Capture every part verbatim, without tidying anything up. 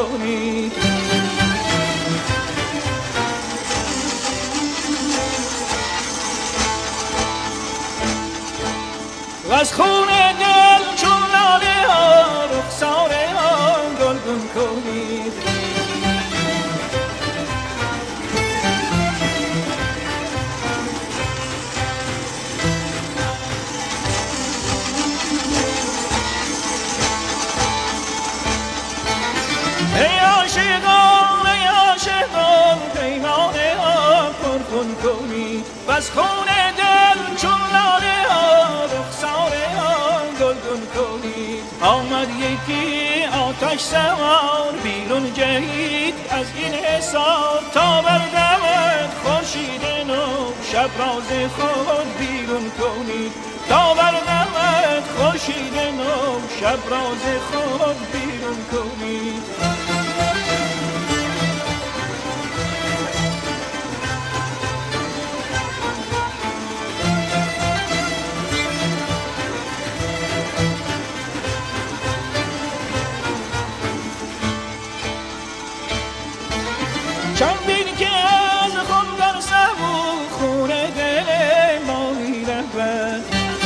کنید. و از خون دل چون لاله ها رخسار ها گلگون کنید. ای عاشقان ای عاشقان پیمانه ها پرخون کنید. و از خون دل چون لاله ها رخسار ها گلگون کنید. آمد یکی آتش سوار بیرون جهید از این حصار تا بر دمت خورشید نو شب راز خود بیرون کنید. تا بر دمت خورشید نو شب راز خود بیرون کنید. چندین که از خون در سبو خون دل ما می رود.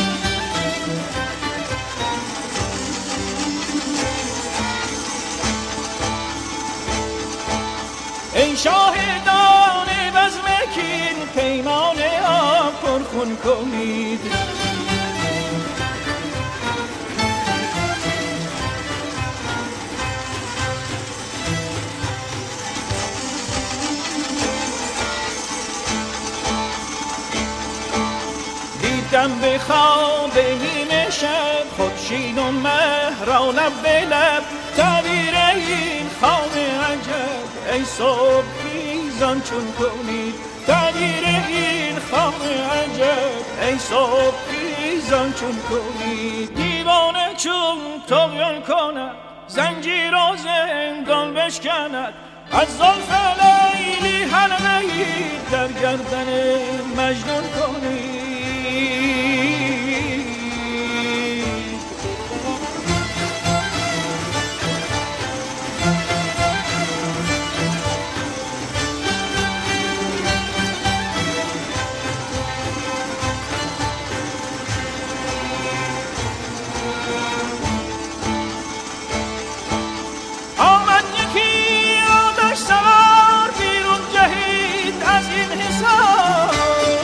ای شاهدان بزم کین پیمانه ها پرخون کنید. دیدم به خواب نیمه شب خورشید و مه را لب به لب تعبیر این خواب عجب ای صبح خیزان چون کنید. تعبیر این خواب عجب ای صبح خیزان چون کنید. دیوانه چون طغیان کند زنجیر و زندان بشکند. از زلف لیلی حلقه‌ای در گردن مجنون کنید. آمد یکی آتش سوار بیرون جهید از این حصار.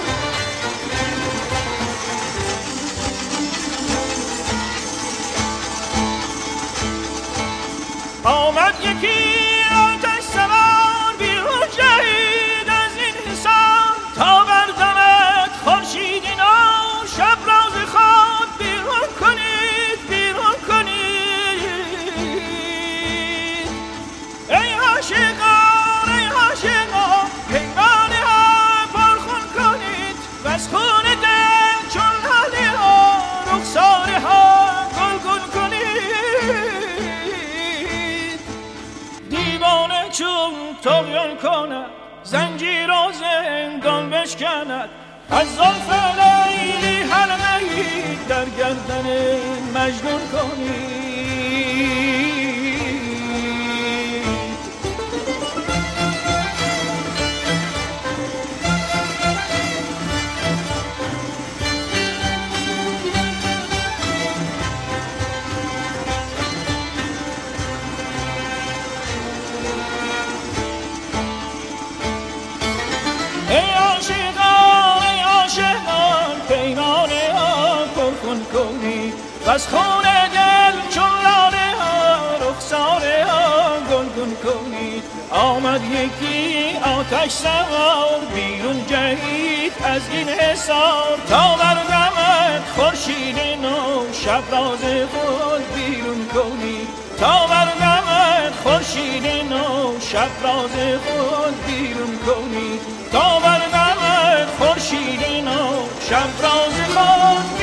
آمد یکی آتش سوار بیرون جهید از این حصار تا بر دمت خورشید نو شب راز خود بیرون کنید. بیرون کنید ای عاشقان ای عاشقان پیمانه ها پرخون کنید. و از خون دل چون لاله ها رخساره ها گلگون کنید. دیوانه چون طغیان کند زنجیر و زندان بشکند. از زلف لیلی حلقه‌ای در گردن مجنون کنید. ای عاشقان ای عاشقان پیمانه ها پرخون کنید. و از خون دل چون لاله ها رخساره ها گلگون کنید. آمد یکی آتش سوار بیرون جهید از این حصار تا بر دمت خورشید نو شب راز خود بیرون کنید. تا بر دمت خورشید نو شب راز خود بیرون کنید. تا بر دمت خورشید نو شب راز خود